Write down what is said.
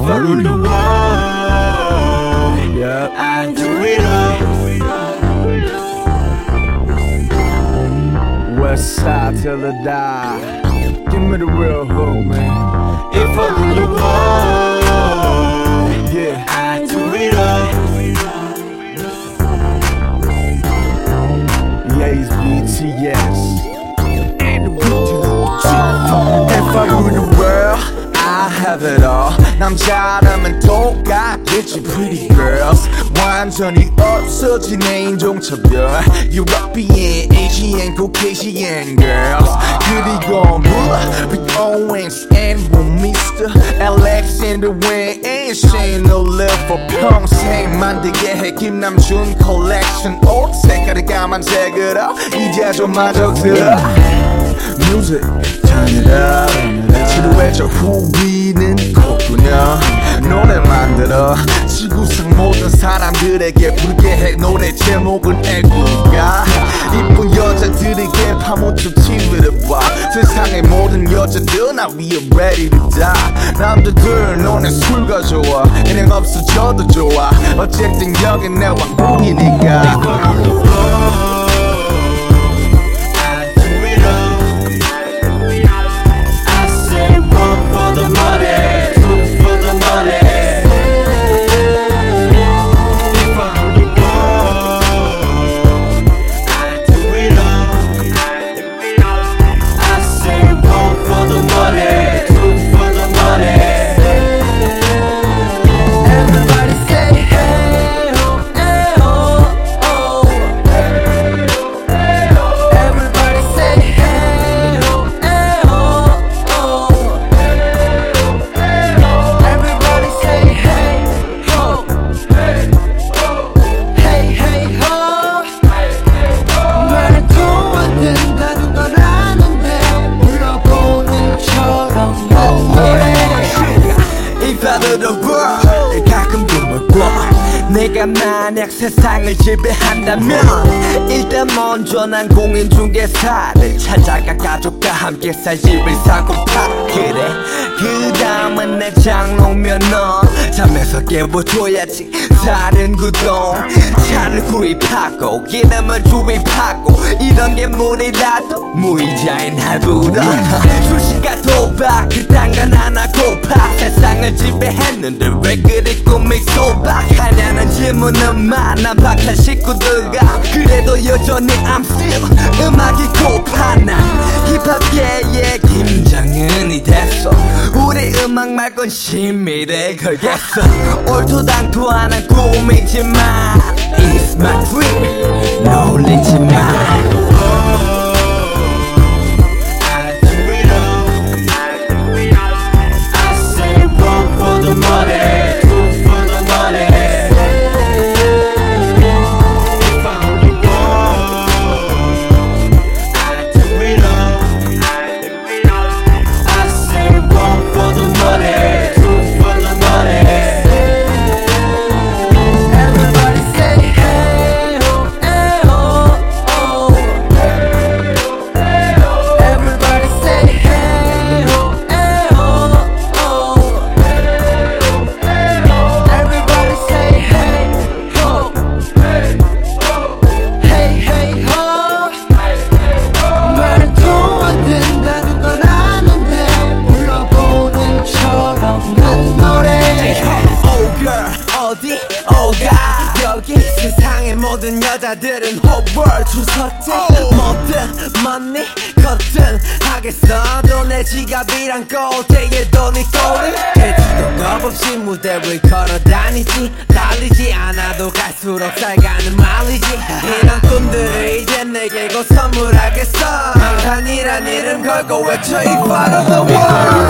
I rule the world, yeah, I do it all. West side till I die. Give me the real hook, man. If I rule the world, yeah, I do it all. Yeah, it's BTS. And the if I rule the world, I have it all. 남자라면 똑같겠지 pretty girls. 완전히 없어진 내 인종차별. European, Asian, Caucasian girls. 그리고 Big Owens and Mr. Alexander Wang and Shane Oliver. 평생 만들게 해 김남준 컬렉션. 옷 색깔이 까만색으로 이제 좀 마저 들어. Music, turn it up. 지루해 저 후비는 컸구나. 노래 만들어 지구상 모든 사람들에게 부르게 해. 노래 제목은 애국가. 이쁜 여자들에게 파묻혀 TV를 봐. 세상의 모든 여자들 나 위에 ready to die. 남자들 너네 술 가져와. 일행 없어져도 좋아. 어쨌든 여긴 내 왕국이니까. 내가 만약 세상을 지배한다면 일단 먼저 난 공인중개사를 찾아가 가족과 함께 살 집을 사고파. 그래 그 다음은 내 장롱면 넌 잠에서 깨워줘야지. 다른 구동 차를 구입하고 기름을 주입하고 이런 게 무리라도 무이자인 할부로 수시가 도박 그딴 건 하나 고파. 세상을 지배했는데 왜 그리 꿈이 소박하냐는 질문은 많아. 박한 식구들과 그래도 여전히 I'm still 음악이 고파. 난 힙합계의 김정은이 됐어. 우리 음악 말곤 심의를 걸겠어. 얼토당토하는 꿈이지만 It's my dream 놀리지 마. 여기 세상의 모든 여자들은 whole world 주섰지. 뭐든 money 걷든 하겠어도 내 지갑이란 꼬대에도 네 꼬리. 대지도 겁없이 무대를 걸어다니지. 달리지 않아도 갈수록 살가는 말이지. 이런 꿈들을 이제 내게 곧 선물하겠어. 방탄이란 이름 걸고 외쳐 If I rule the world.